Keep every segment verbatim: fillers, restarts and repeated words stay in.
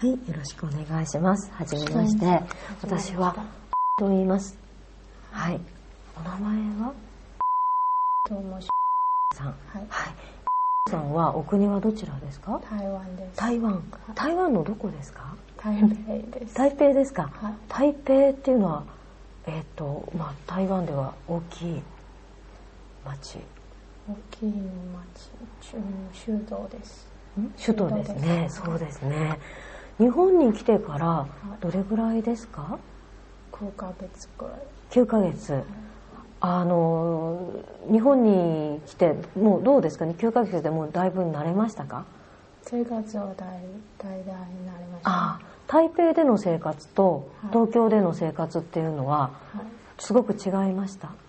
はい、よろしくお願いします。はじめまして。私はと言います。はい。お名前は？ どうもさん。はい。 はい。 さんはお国はどちらですか？ 台湾です。 台湾。台湾のどこですか？ 台北です。 台北ですか？ はい。 台北っていうのはえっとまあ台湾では大きい町。 大きい町、首都です。 首都ですね。そうですね。日本に来てからどれぐらいですか？ きゅうかげつくらい。 きゅうかげつ。はい、あの日本に来てもうどうですかね。きゅうかげつでもうだいぶ慣れましたか？ 生活は大大々になりました。 ああ、台北での生活と東京での生活っていうのはすごく違いました。はい、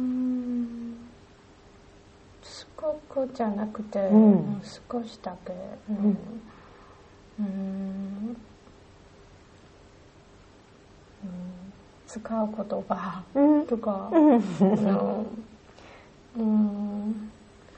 うーん、すごくじゃなくて、うん、少しだけ、うんうんうん、使う言葉とか、うんうん、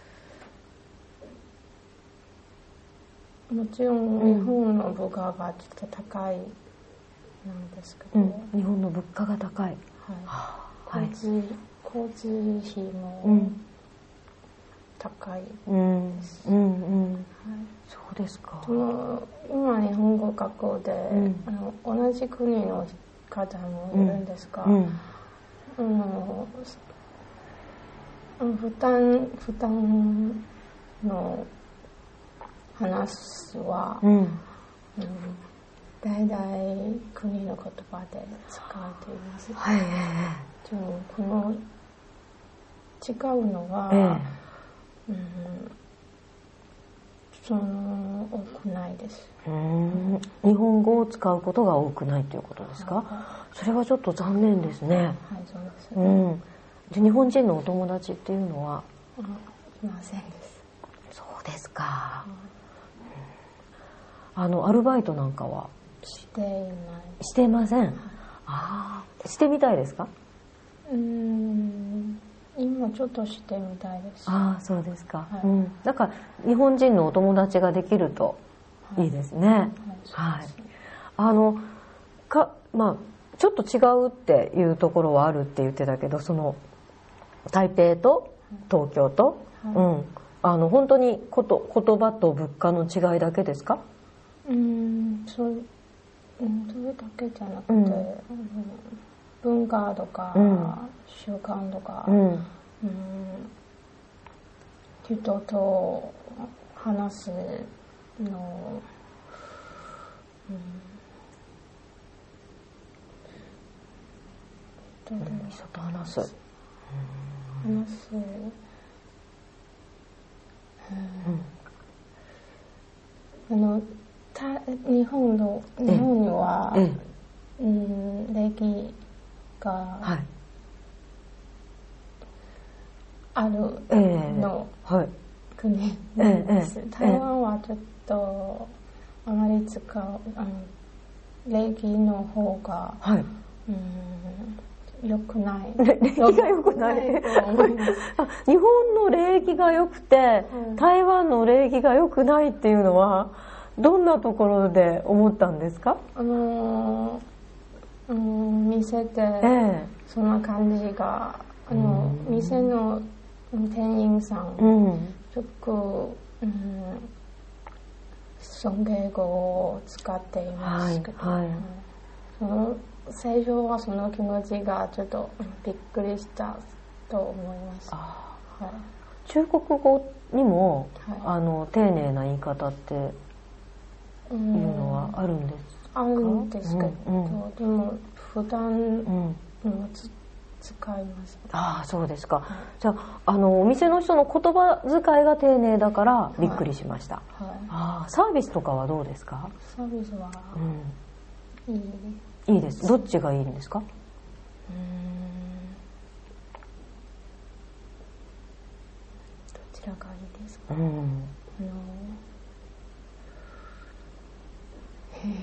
もちろん日本の物価がちょっと高いなんですけど、うん、 日本の物価が高い、はいはい、交通、交通費も高いです、うんうんうん、はい、 そうですか。 でも今日本語学校で、うん、あの同じ国の方もいるんですが、うんうん、負担負担の話は、うんうん、大体国の言葉で使われています。はい、でもこの違うのは、えーうん、その多くないです。 うーん、日本語を使うことが多くないということですか？はい、それはちょっと残念ですね。はい、 そうですね。 うん、で日本人のお友達っていうのは？ いませんです。 そうですか。うん、あのアルバイトなんかはしていない。 していません。はい、ああ、してみたいですか？ うーん、今ちょっとしてみたいです。 ああ、そうですか。はい、うん、だから日本人のお友達ができるといいですね。はい。はいはい、あのかまあちょっと違うっていうところはあるって言ってたけど、その台北と東京と、はい、うん、あの本当にこと言葉と物価の違いだけですか？ うん、そう、うん、それだけじゃなくて、うん、文化とか、うん、習慣とか、うんうん、人と話すの、うん、 人と話す、 話す、うん、あのた日本の日本には、ええ、うん、礼儀があるの、ええ、はい、国なんです。ええ、台湾はちょっとあまり使うあの礼儀の方が、はい、うん、良くない。 礼儀が良くない。日本の礼儀が良くて、うん、台湾の礼儀が良くないっていうのはどんなところで思ったんですか？ あのー、うん、店で、ええ、そんな感じが、あの、うん、店の店員さん、うん、よく、うん、尊敬語を使っていますけど、はいはい、その最初はその気持ちがちょっとびっくりしたと思います。あ、 はい、中国語にも、はい、あの丁寧な言い方っていうのはあるんですか？ あるんですけど、うんうん、でも普段、うんうん、使います。 ああ、そうですか。はい、じゃあ、あのお店の人の言葉遣いが丁寧だからびっくりしました。はいはい、ああ、サービスとかはどうですか？ サービスは、うん、いい。 いいです。どっちがいいんですか？うーん、どちらがいいですか？うん、あのへえ、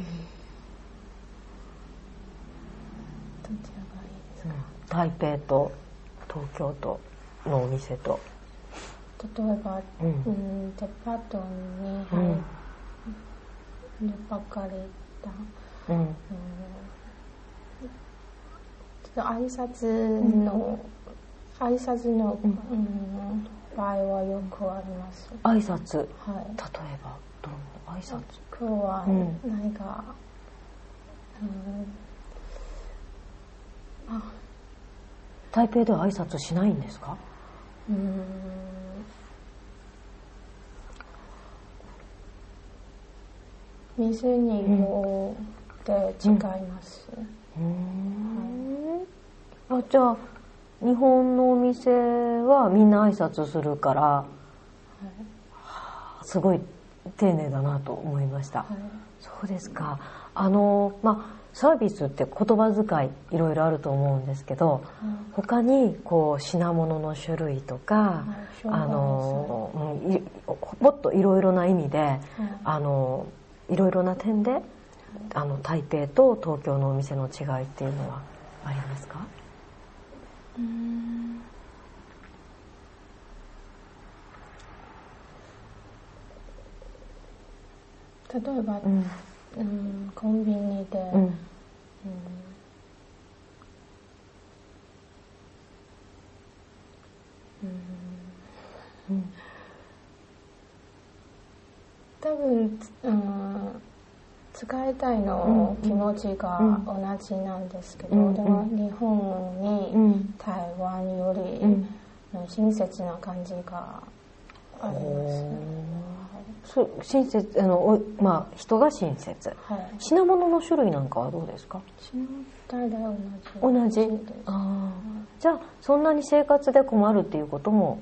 どちらがいいですか？ うん、台北と東京都のお店と、 例えば、うんうん、デパートに入る、うん、デパかれた、 うん、 うん、ちょっと挨拶の、うん、挨拶の、うんうん、場合はよくあります。 挨拶、はい、例えばどんな挨拶？ 今日は何か、うんうん、あ、 台北では挨拶しないんですか？ うーん、店によって違います。 うんうんはい、あ、じゃあ日本のお店はみんな挨拶するから、はい、すごい丁寧だなと思いました。はい、そうですか。あの、まあサービスって言葉遣いいろいろあると思うんですけど、うん、他にこう品物の種類とか、うん、あの、うん、もっといろいろな意味で、うん、あのいろいろな点で、うん、あの台北と東京のお店の違いっていうのはありますか？うーん、 例えば、うんうん、コンビニで、うんうんうん、多分、うん、使いたいの気持ちが同じなんですけど、うん、でも日本に台湾より親切な感じがあります。 そう親切あの、まあ、人が親切、はい、品物の種類なんかはどうですか？ 大体同じ。同じ。あ、はい、じゃあそんなに生活で困るっていうことも、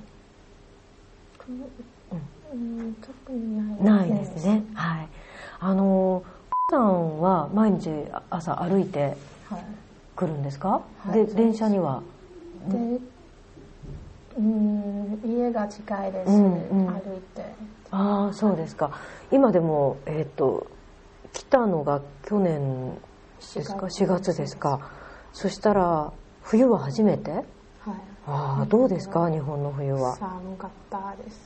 うん、特にないですね。ないですね。はい。あのさんは毎日朝歩いて来るんですか？はい、で電車には？ で、うん、家が近いです。うんうん、歩いて。 ああ、そうですか。今でも、えっと、来たのが去年ですか？しがつですか。そしたら、冬は初めて？はい。ああ、どうですか？日本の冬は。 寒かったです。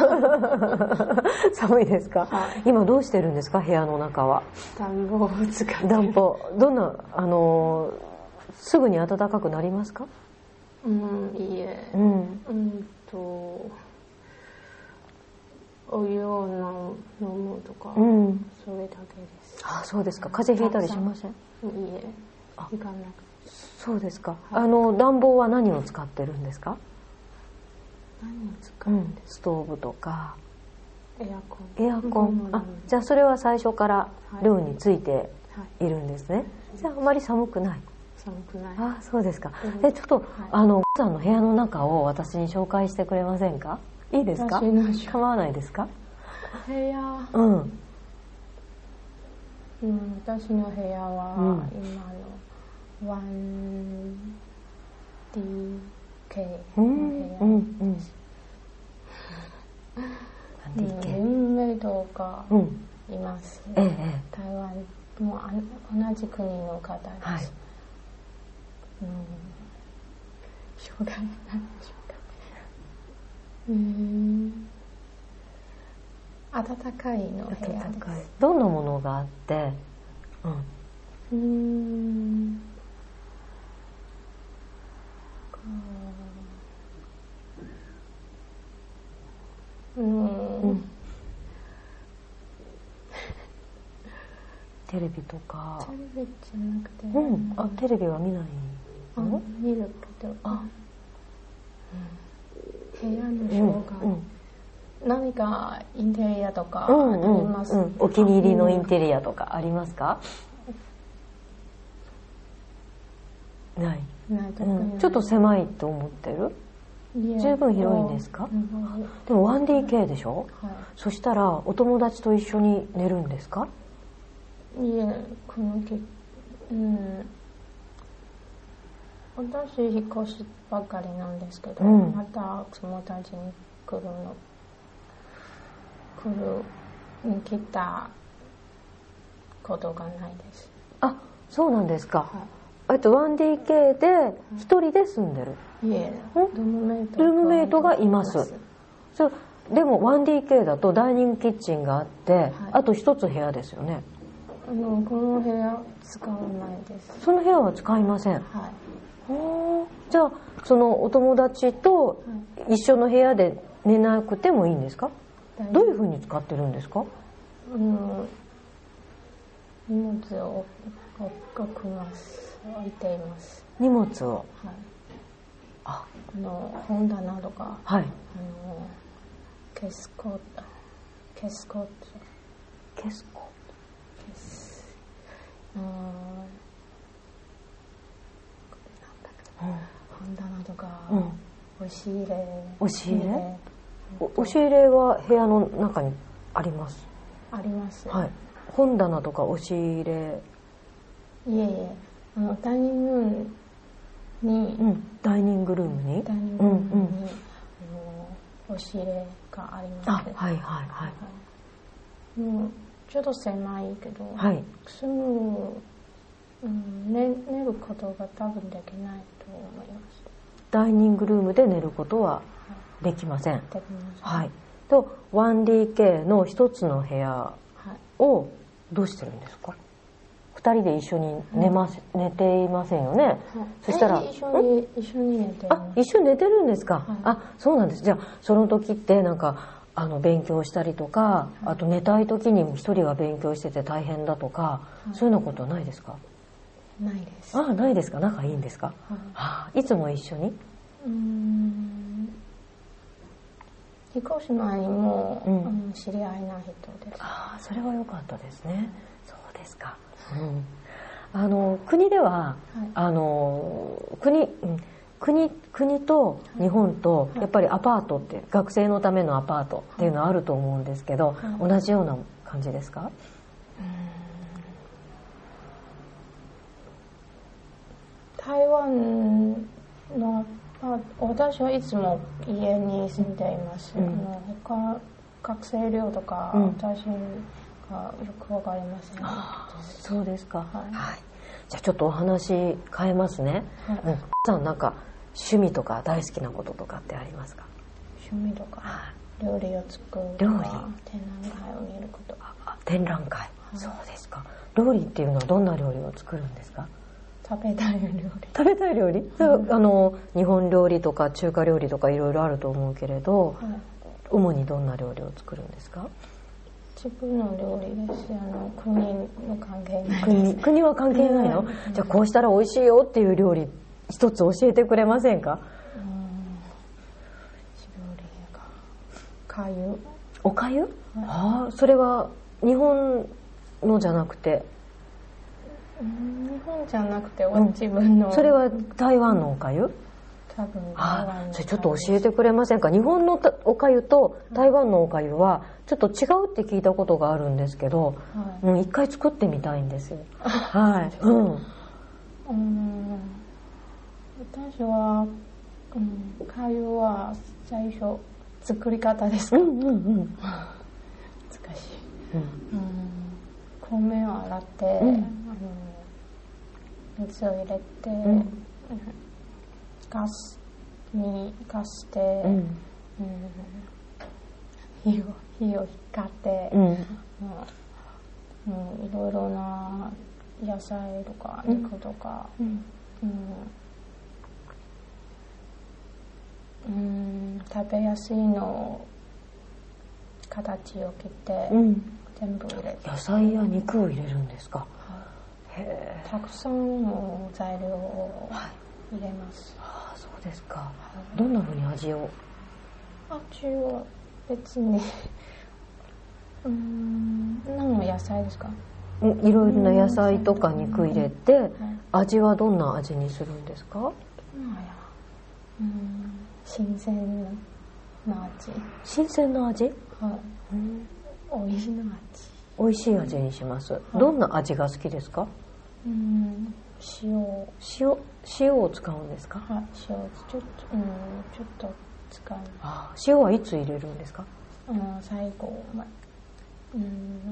寒いですか？はい、今どうしてるんですか？部屋の中は。 暖房を使って。 暖房。どんな、あの、すぐに暖かくなりますか？ うん、いいえ。うん。うんと、お湯を飲むとか、うん、それだけです。 ああ、そうですか。風邪ひいたりしません？いいえ、ひかなくて。 そうですか。はい、あの暖房は何を使ってるんですか？ 何を使うんですか？うん、 ストーブとかエアコン。エアコン。あ、じゃあそれは最初から寮についているんですね。はいはい、じゃああまり寒くない？ 寒くない。 あ、そうですか。え、ちょっと、はい、あのさんの部屋の中を私に紹介してくれませんか？いいですか？構わないですか？ 部屋、うん、うん、私の部屋は今の ワンディーケー の部屋です。うんうんうん、ルームメイトがいます、うん、ええ、台湾も同じ国の方です、はい、うん、しょうがない、しょうがない、うん、暖かいの部屋です。 どんなものがあって、 うん、うーん、うん、うん、 テレビとか。 テレビじゃなくて、 うん、あ、テレビは見ないの？ 見るけど、あ、うん、部屋の紹介、うんうん、何かインテリアとかあります？うんうんうん、 お気に入りのインテリアとかありますか？ない。 ない、特にない、 うん、ちょっと狭いと思ってる？十分広いんですか？うん、でも ワンディーケー でしょ？はい、そしたらお友達と一緒に寝るんですか？ いえ、このき、うん、私引っ越しばっかりなんですけど、うん、また友達に来るの来るに来たことがないです。 あ、そうなんですか。はい、と ワンディーケー で一人で住んでる？ いえ、ルームメイトルームメイトがいます。そう、でも ワンディーケー だとダイニングキッチンがあって、はい、あと一つ部屋ですよね。 あのこの部屋使わないです。 その部屋は使いません。 はい。 おじゃあそのお友達と一緒の部屋で寝なくてもいいんですか？はい、どういうふうに使ってるんですか？ あの荷物を置きます。置いています。 荷物を。はい。 あ、あの本棚とか。はい。あのケスコート、ケスコート、 ケスコート、 ケス、ああ、なんだっけ、本棚とか、うん、押し入れ、 押し入れ、押し入れは部屋の中にあります。 あります。 はい。本棚とか押し入れ。 いえいえ、あのダイニングルームに、 うん、ダイニングルームに、 ダイニングルームに、うんうん、あの押し入れがあります。 あ、はいはいはい。 もうちょっと狭いけど、 はい、 すぐ、うん、寝、寝ることが多分できないと思います。 ダイニングルームで寝ることはできません。 できません。 はい。と ワンディーケー の一つの部屋をどうしてるんですか？二人で一緒に寝ます、うん、寝ていませんよね。はい、そしたら一緒に一緒に寝てる。 あ、一緒に寝てるんですか。はい、あ、そうなんです。じゃあその時ってなんかあの勉強したりとか、はい、あと寝たい時に一人が勉強してて大変だとか、はい、そういうようなことないですか？ ないです。 あ、ないですか。仲いいんですか？はい。はあ、いつも一緒に？うーん。 引っ越し前にも、うん、あの知り合いない人です。 ああ、それは良かったですね。そうですか。うん、あの国では、はい、あの国、うん、国国と日本とやっぱりアパートって、はい、学生のためのアパートっていうのはあると思うんですけど、はい、同じような感じですか？ 台湾の私はいつも家に住んでいます。うん、あの他学生寮とか、うん、私がよくわかりません。 そうですか。はい。はい、じゃあちょっとお話変えますね。はい。うん、さんなんか趣味とか大好きなこととかってありますか？ 趣味とか、はい、料理を作るとか、料理、展覧会を見ること。 あ、展覧会。はい、そうですか。料理っていうのはどんな料理を作るんですか？ 食べたい料理。 食べたい料理？うん、あの日本料理とか中華料理とかいろいろあると思うけれど、はい、主にどんな料理を作るんですか？ 自分の料理です。あの国の関係ないです。 国、国は関係ないの？うん、じゃあこうしたら美味しいよっていう料理一つ教えてくれませんか？うん、 料理がかゆ。 おかゆ？はい、ああ、それは日本のじゃなくて。 日本じゃなくて、うん、自分の。 それは台湾のおかゆ？ 多分台湾の。それちょっと教えてくれませんか？日本のおかゆと台湾のおかゆはちょっと違うって聞いたことがあるんですけど、はい、うん、一回作ってみたいんですよ。はい。うん。うん、 私は、うん、かゆは最初作り方ですか？ うんうんうん。 難しい。うん、うん、米を洗って、うん、あの水を入れて、うん、ガスにガスで、うんうん、火を火を光って、うんうんうん、いろいろな野菜とか肉とか、うんうん、食べやすいのを形を切って、うん、全部入れて。 野菜や肉を入れるんですか？ へー。たくさんの材料を入れます。 はい、ああ、そうですか。どんな風に味を？ 味は別にうーん、何の野菜ですか？ いろいろな野菜とか肉入れて、うん、味はどんな味にするんですか？ うん、新鮮な味。 新鮮な味？はい。 うん、美味しい味。 美味しい味にします。はい、どんな味が好きですか？ うん、塩。 塩、塩を使うんですか？ はい、塩ちょっと、うん、ちょっと使う。 あ、塩はいつ入れるんですか？ うん、最後、ま、うん、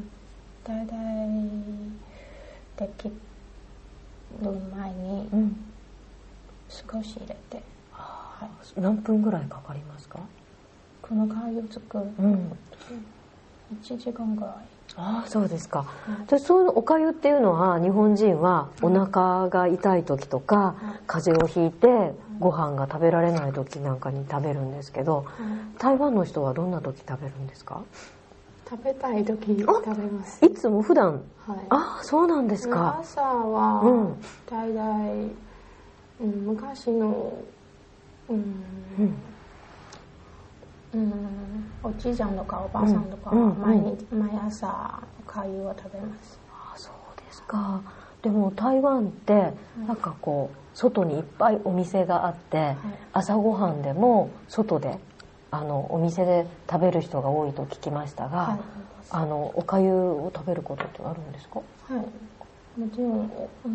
だいたいできる前に少し入れて、うん、 はい、何分ぐらいかかりますか？ この香りを作る、うん、いちじかんぐらい。 ああ、そうですか。で、そういうお粥っていうのは日本人はお腹が痛い時とか風邪をひいてご飯が食べられない時なんかに食べるんですけど、台湾の人はどんな時食べるんですか？ 食べたい時に食べます。 いつも普段、 はい、 ああ、そうなんですか。 朝は、うん、大体、うん、昔の、うんうんうん、おじいちゃんとかおばあさんとかは毎日、うんうん、毎朝お粥を食べます。 ああ、そうですか。でも台湾ってなんかこう外にいっぱいお店があって、はい、朝ごはんでも外であのお店で食べる人が多いと聞きましたが、はい、あのお粥を食べることってあるんですか？ はい、もちろん、うん、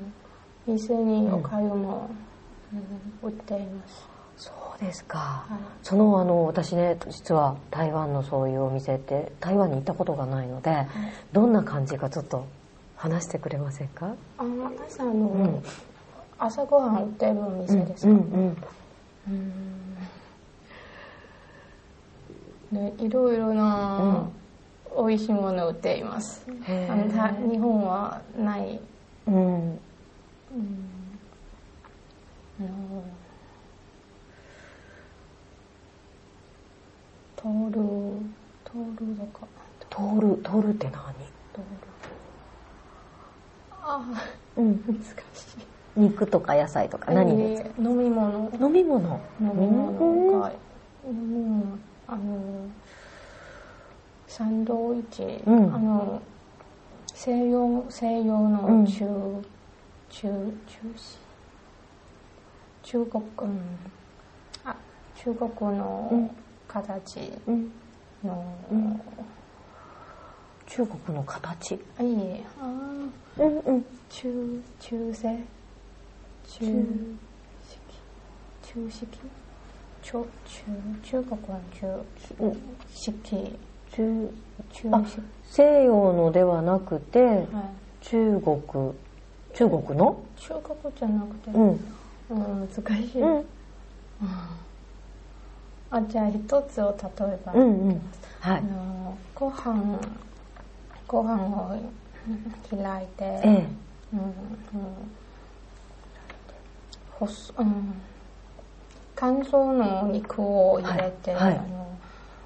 店にお粥も、うんうん、売っています。 そうですか。はい、そのあの私ね、実は台湾のそういうお店って台湾に行ったことがないので、はい、どんな感じかちょっと話してくれませんか？ あ朝の、うん、朝ごはん売ってるお店ですか？うんうんうん、ね、いろいろな、うん、美味しいものを売っています。あのた日本はない。うんうん、あのトールトールだかトールトールって何？トールああ、うん、難しい。 肉とか野菜とか何ですか？ えー、飲み物飲み物飲み物か、うん、あのサンドイッチ、うん、あの西洋西洋の中、うん、中中式中国、うん、あ中国の、うん形の、うん、 中国の形。 いいえ、あ、うんうん、中中世中式中式中中中国の中式中中式西洋のではなくて、はい、中国中国の中国じゃなくて、うん、難しい。うんあ、じゃあ一つを例えば、うんうん、はい、あのご飯ご飯を開いて、ええ、うんうん、ほす、うん、乾燥のお肉を入れて、はいはい、あの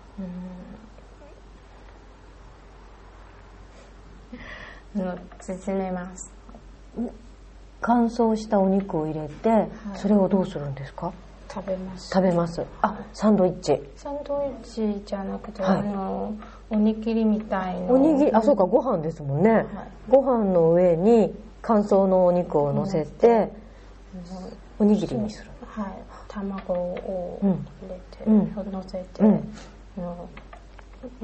うん、あの包めます。 乾燥したお肉を入れて、はい、それをどうするんですか？ 食べます。 食べます。あ、サンドイッチ。 サンドイッチじゃなくて、はい、あのおにぎりみたいな。 おにぎり、あ、そうか、ご飯ですもんね。はい、ご飯の上に乾燥のお肉を乗せて、うん、おにぎりにする。 はい。卵を入れて、うん、乗せて、うんうん、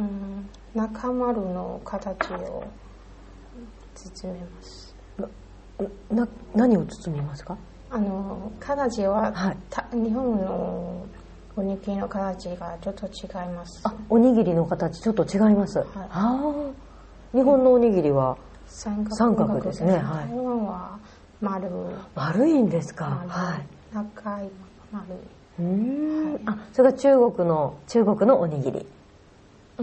中丸の形を包めます。 な、な、何を包みますか？ あの形は、はい、日本のおにぎりの形がちょっと違います。 あ、おにぎりの形ちょっと違います。はい、あ、日本のおにぎりは三角、三角ですね。はい、 台湾は丸。 丸いんですか。はい。 長い丸い。 うん、はい、あ、それが中国の中国のおにぎり。 うん、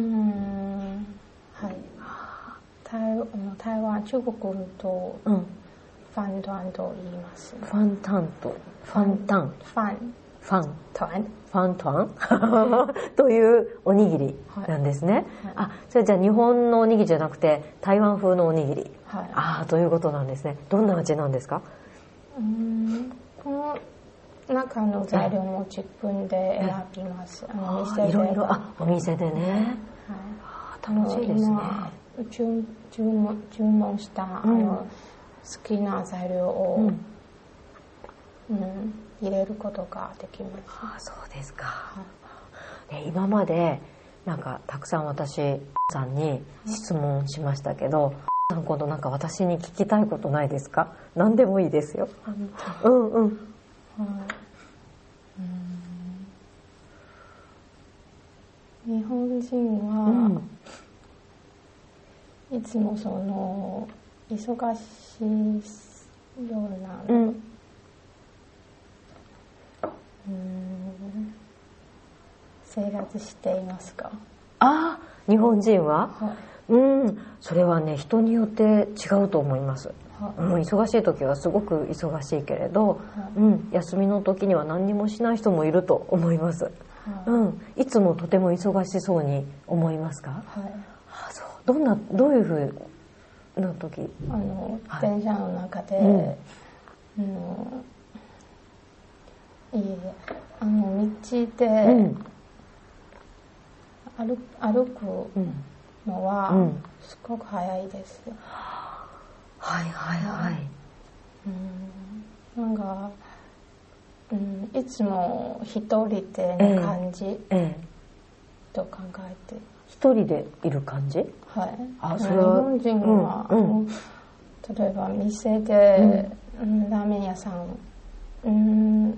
はい。台台湾中国と。うん、ファンタンと言います。 ファンタンとファンタンファンファンタンファンタンというおにぎりなんですね。はいはい、あ、それじゃあ日本のおにぎりじゃなくて台湾風のおにぎり。はい、ああ、ということなんですね。どんな味なんですか？ うーん、この中の材料も自分で選びます。あの店で。 いろいろ、あ、お店でね。はい、楽しいですね。 注, 注, 文注文した、うん、あの好きな材料を、うんうん、入れることができます。 ああ、そうですか。はい、ね、今までなんかたくさん私さんに質問しましたけど、うん、今度なんか私に聞きたいことないですか？何でもいいですよ。うんうん。はい、 うん、日本人は、うん、いつもその忙しいような、うん、うーん生活していますか？ ああ、日本人は、はい、 うん、それはね人によって違うと思います。うん、忙しい時はすごく忙しいけれど、うん、休みの時には何にもしない人もいると思います。うん、いつもとても忙しそうに思いますか？はい。あ、そう。どんなどういうふうな時？ あの電車の中で、うん、いいあの道で、うん、歩, 歩くのはすごく早いです。うん、 はいはいはい。 うん、なんか、うん、いつも一人での感じ、ええええ、と考えて。 一人でいる感じ？はい。 あ、それは日本人は、うんうん、例えば店で、うん、ラーメン屋さん、うん、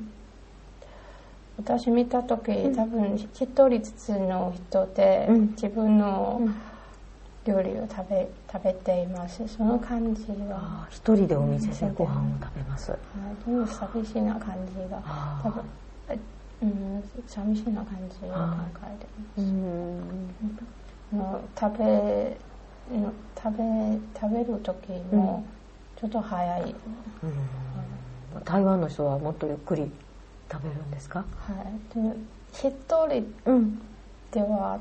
私見た時、うん、多分一人ずつの人で、うん、自分の料理を食べ食べています。その感じは一人でお店でご飯を食べます。はい、 でも寂しいな感じが多分、うん、寂しいな感じを考えてます。うん、の食べの食べ食べる時もちょっと早い。うんうん、台湾の人はもっとゆっくり食べるんですか？はい。 でも一人では、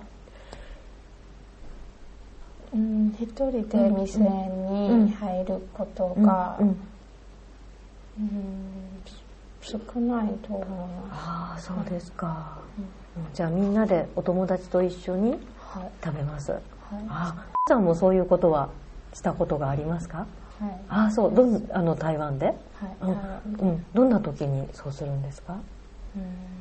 うん、一人で店に入ることが、うんうんうん、少ないと思います。 ああ、そうですか。うん、じゃあみんなでお友達と一緒に食べます。はい。ああ、さんもそういうことはしたことがありますか？はい、ああ、そう。どんあの台湾で、はい、うんうん、どんな時にそうするんですか？うん、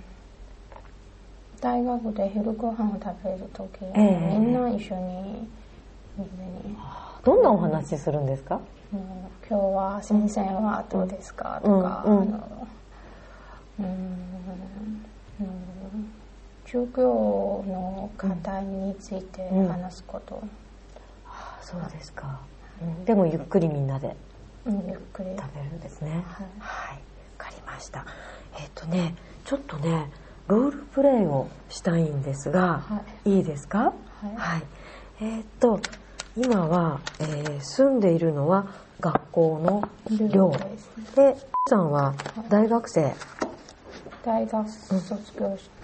大学で昼ご飯を食べる時、えー、みんな一緒にどんなお話するんですか？ うん、今日は先生はどうですか、うん、とか、うん、あの、うんうん、授業の課題について話すこと。うんうん、 あ、そうですか。うん、でもゆっくりみんなで、 うん、ゆっくり食べるんですね。はい、はい、わかりました。えっとね、ちょっとねロールプレイをしたいんですが、はい、いいですか？はい、はい、えー、っと今は、えー、住んでいるのは学校の寮で、さんは大学生、はい、 大学卒業した、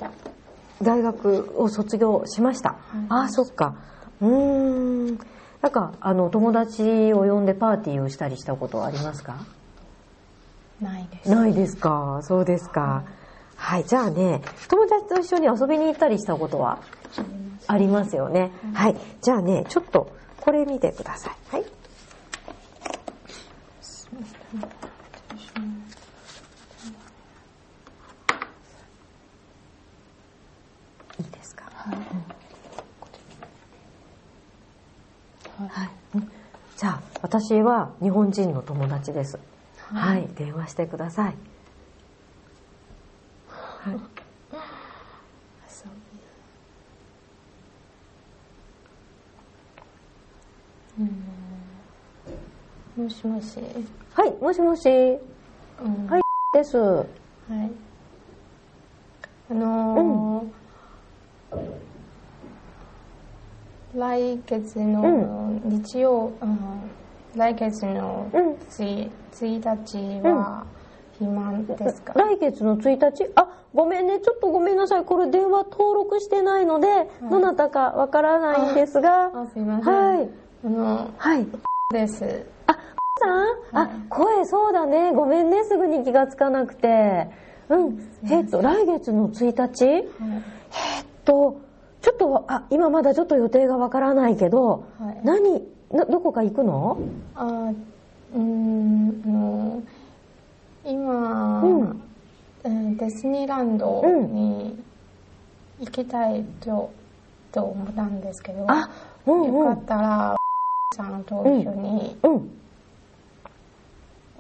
うん、大学を卒業しました。はい、ああ、そっか。うーん、なんかあの友達を呼んでパーティーをしたりしたことはありますか？ ないです。 ないですか。そうですか。はい、はい、じゃあね、友達と一緒に遊びに行ったりしたことはありますよね。うん、はい、じゃあね、ちょっとこれ見てください。はい。いいですか？はい。うん、はい。じゃあ私は日本人の友達です。はい、はい、電話してください。はい。 うん、もしもし。 はい、もしもし。うん、はい、です。はい。 あのーうん、来月の日曜、うん、来月のついたちは暇ですか？ 来月のついたち？あ、ごめんね、ちょっとごめんなさい。これ電話登録してないので、はい、どなたかわからないんですが。 あ、すいません。はい。あの、はい。です。 あ、さん、はい、あ、声、そうだね。ごめんね、すぐに気がつかなくて。うん。えっと、来月のついたち？はい、えっと、ちょっと、あ、今まだちょっと予定がわからないけど、はい、何、な、どこか行くの？あ、 うーん、の、今、うんうん、ディズニーランドに行きたいと、と思ったんですけど、あ、うんうん、よかったら、さんと一緒に、うんうん、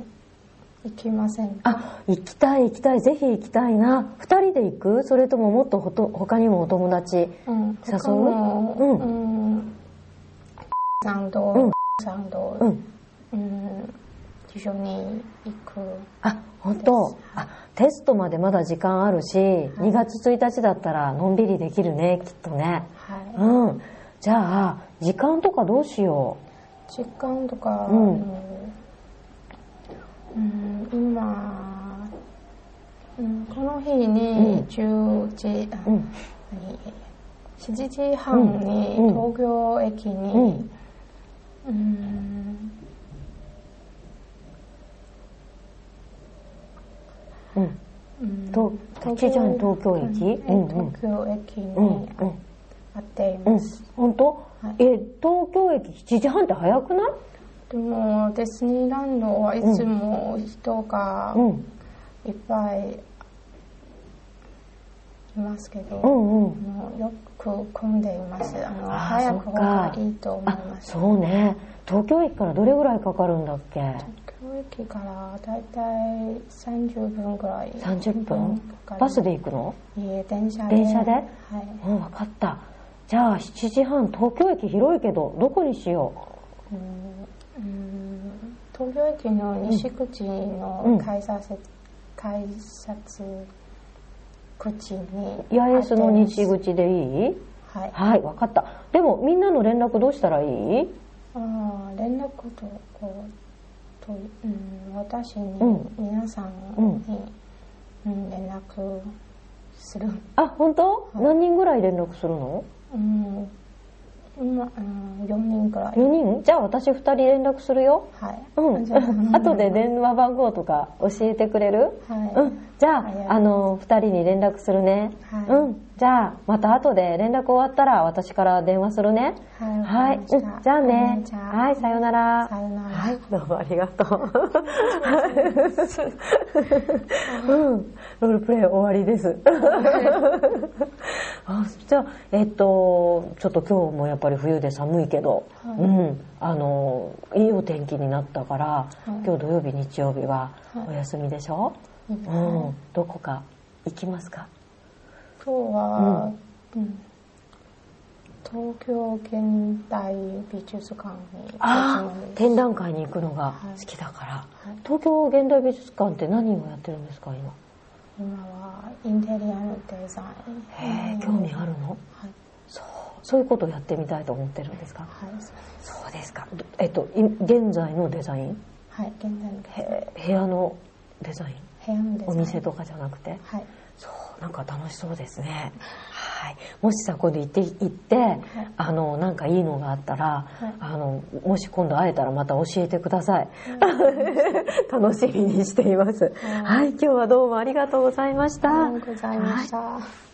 行きませんか？ あ、行きたい行きたい、ぜひ行きたいな。二人で行く？それとももっとほと他にもお友達誘う？うん、他も、うん、うん、 さんと、うん、さんと、うんうん、一緒に行く。 あ、本当。あ、テストまでまだ時間あるし、はい、にがつついたちだったらのんびりできるね、きっとね。はい。うん。 じゃあ時間とかどうしよう。時間とか、うん、うん、今、うん、この日にじゅうじ、うん、しちじはんに東京駅に、うんうんうんうん、としちじはん東京駅、 うん、東京駅にあっています。 うんうん、本当、はい、え東京駅しちじはんって早くない？ でもディズニーランドはいつも人がいっぱいいますけど、うんうん、もうよく混んでいます。あのあ早く方がいいと思います。 そうね。東京駅からどれぐらいかかるんだっけ？ 東京駅からだいたいさんじゅっぷんぐらい。 さんじゅっぷん？バスで行くの？ いえ、電車で。 電車で？ はい。 うん、分かった。じゃあしちじはん、東京駅広いけどどこにしよう？ うん、うん東京駅の西口の改札、うん、改札口に。 八重洲の西口でいい？はい。はい、分かった。でもみんなの連絡どうしたらいい？ ああ、連絡とこうと、うん、私に、うん、皆さんに、うん、連絡する。 あ、本当？はい、何人ぐらい連絡するの？ うん、今、うん、よにんくらい。 よにん？じゃあ私ふたり連絡するよ。 はい。 うん。後で電話番号とか教えてくれる？はい。うん。じゃあ、あの、ふたりに連絡するね。はい。うん。じゃあ、また後で連絡終わったら私から電話するね。はい。はい。うん。じゃあね。はい、さよなら。 さよなら。 はい、どうもありがとう。うん。ロールプレイ終わりです。あ、じゃあ、えっと、ちょっと今日もやっぱり冬で寒いけど、はい、うん。あの、いいお天気になったから、はい、今日土曜日、日曜日はお休みでしょ？はい、うん。どこか行きますか？ 今日は、うんうん、東京現代美術館に。 ああ、展覧会に行くのが好きだから、はいはい、東京現代美術館って何をやってるんですか今？ 今はインテリアのデザイン。 へえ、興味あるの？はい。そう、そういうことをやってみたいと思ってるんですか？ はい、 そうですか。えっと現在のデザイン？ はい、現在のデザイン。部屋のデザイン？ 部屋のデザイン。 お店とかじゃなくて？ はい。 そう、なんか楽しそうですね。はい。もしさ、今度行って行って、はい、あのなんかいいのがあったら、はい、あのもし今度会えたらまた教えてください。はい、楽しみにしています。はい、はい、今日はどうもありがとうございました。 ありがとうございました。はい。